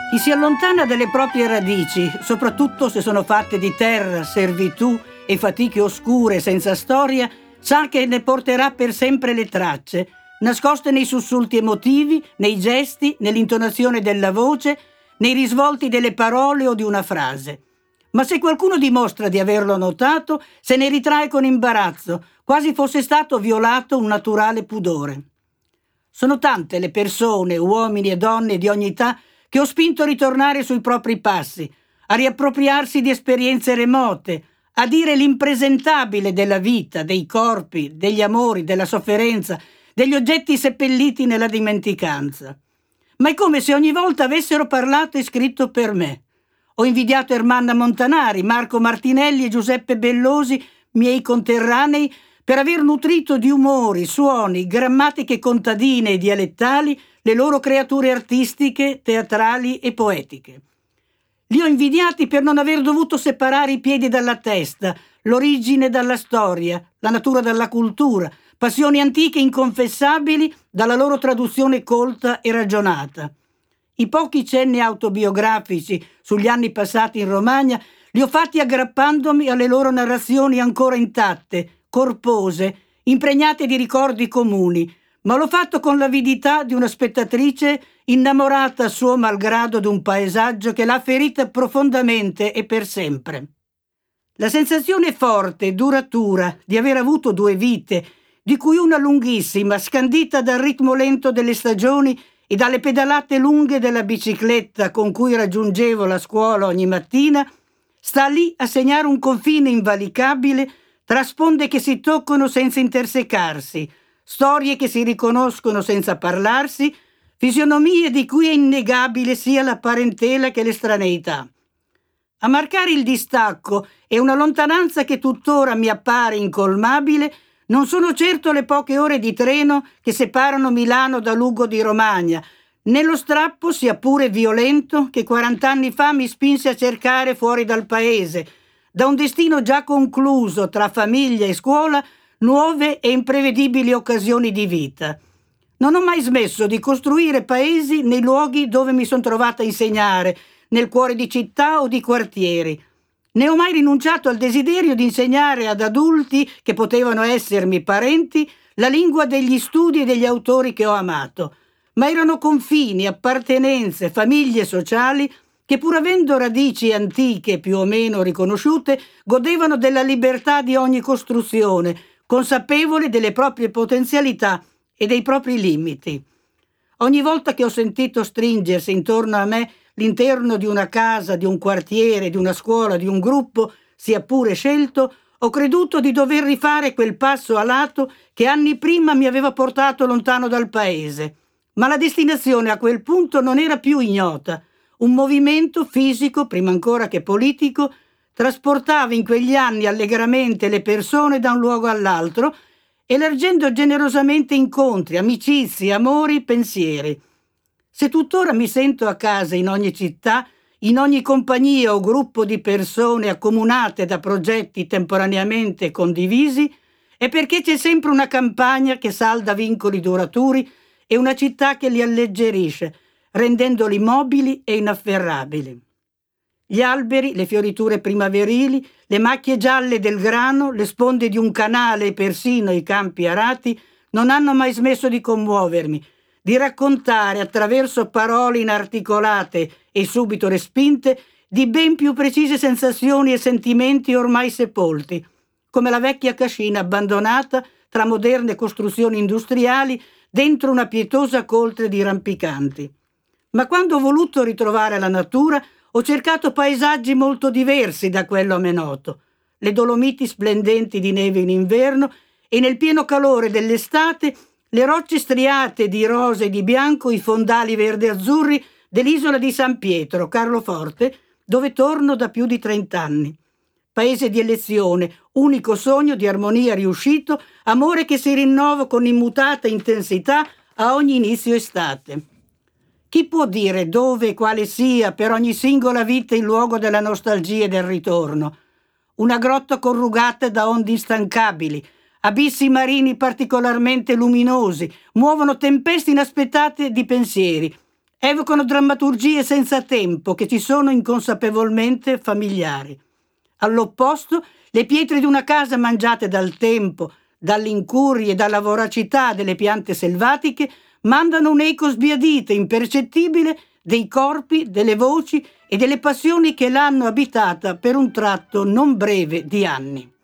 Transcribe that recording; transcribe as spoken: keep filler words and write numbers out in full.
Chi si allontana dalle proprie radici, soprattutto se sono fatte di terra, servitù e fatiche oscure senza storia, sa che ne porterà per sempre le tracce, nascoste nei sussulti emotivi, nei gesti, nell'intonazione della voce, nei risvolti delle parole o di una frase. Ma se qualcuno dimostra di averlo notato, se ne ritrae con imbarazzo, quasi fosse stato violato un naturale pudore. Sono tante le persone, uomini e donne di ogni età, che ho spinto a ritornare sui propri passi, a riappropriarsi di esperienze remote, a dire l'impresentabile della vita, dei corpi, degli amori, della sofferenza, degli oggetti seppelliti nella dimenticanza. Ma è come se ogni volta avessero parlato e scritto per me. Ho invidiato Ermanna Montanari, Marco Martinelli e Giuseppe Bellosi, miei conterranei, per aver nutrito di umori, suoni, grammatiche contadine e dialettali le loro creature artistiche, teatrali e poetiche. Li ho invidiati per non aver dovuto separare i piedi dalla testa, l'origine dalla storia, la natura dalla cultura, passioni antiche inconfessabili dalla loro traduzione colta e ragionata. I pochi cenni autobiografici sugli anni passati in Romagna li ho fatti aggrappandomi alle loro narrazioni ancora intatte, corpose, impregnate di ricordi comuni, ma l'ho fatto con l'avidità di una spettatrice innamorata a suo malgrado di un paesaggio che l'ha ferita profondamente e per sempre. La sensazione forte e duratura di aver avuto due vite, di cui una lunghissima, scandita dal ritmo lento delle stagioni e dalle pedalate lunghe della bicicletta con cui raggiungevo la scuola ogni mattina, sta lì a segnare un confine invalicabile tra sponde che si toccano senza intersecarsi, storie che si riconoscono senza parlarsi, fisionomie di cui è innegabile sia la parentela che l'estraneità. A marcare il distacco e una lontananza che tuttora mi appare incolmabile non sono certo le poche ore di treno che separano Milano da Lugo di Romagna, né lo strappo, sia pure violento, che quarant'anni fa mi spinse a cercare fuori dal paese, da un destino già concluso tra famiglia e scuola, nuove e imprevedibili occasioni di vita. Non ho mai smesso di costruire paesi nei luoghi dove mi sono trovata a insegnare, nel cuore di città o di quartieri. Ne ho mai rinunciato al desiderio di insegnare ad adulti che potevano essermi parenti la lingua degli studi e degli autori che ho amato, ma erano confini, appartenenze, famiglie sociali che, pur avendo radici antiche più o meno riconosciute, godevano della libertà di ogni costruzione, consapevole delle proprie potenzialità e dei propri limiti. Ogni volta che ho sentito stringersi intorno a me l'interno di una casa, di un quartiere, di una scuola, di un gruppo, sia pure scelto, ho creduto di dover rifare quel passo a lato che anni prima mi aveva portato lontano dal paese. Ma la destinazione a quel punto non era più ignota. Un movimento fisico, prima ancora che politico, trasportava in quegli anni allegramente le persone da un luogo all'altro, elargendo generosamente incontri, amicizie, amori, pensieri. Se tuttora mi sento a casa in ogni città, in ogni compagnia o gruppo di persone accomunate da progetti temporaneamente condivisi, è perché c'è sempre una campagna che salda vincoli duraturi e una città che li alleggerisce, rendendoli mobili e inafferrabili. Gli alberi, le fioriture primaverili, le macchie gialle del grano, le sponde di un canale e persino i campi arati non hanno mai smesso di commuovermi, di raccontare attraverso parole inarticolate e subito respinte di ben più precise sensazioni e sentimenti ormai sepolti, come la vecchia cascina abbandonata tra moderne costruzioni industriali dentro una pietosa coltre di rampicanti. Ma quando ho voluto ritrovare la natura, ho cercato paesaggi molto diversi da quello a me noto. Le Dolomiti splendenti di neve in inverno e nel pieno calore dell'estate le rocce striate di rosa e di bianco, i fondali verde-azzurri dell'isola di San Pietro, Carloforte, dove torno da più di trent'anni. Paese di elezione, unico sogno di armonia riuscito, amore che si rinnova con immutata intensità a ogni inizio estate. Chi può dire dove e quale sia per ogni singola vita il luogo della nostalgia e del ritorno? Una grotta corrugata da onde instancabili, abissi marini particolarmente luminosi, muovono tempeste inaspettate di pensieri, evocano drammaturgie senza tempo che ci sono inconsapevolmente familiari. All'opposto, le pietre di una casa mangiate dal tempo, dall'incuria e dalla voracità delle piante selvatiche mandano un'eco sbiadita, impercettibile, dei corpi, delle voci e delle passioni che l'hanno abitata per un tratto non breve di anni.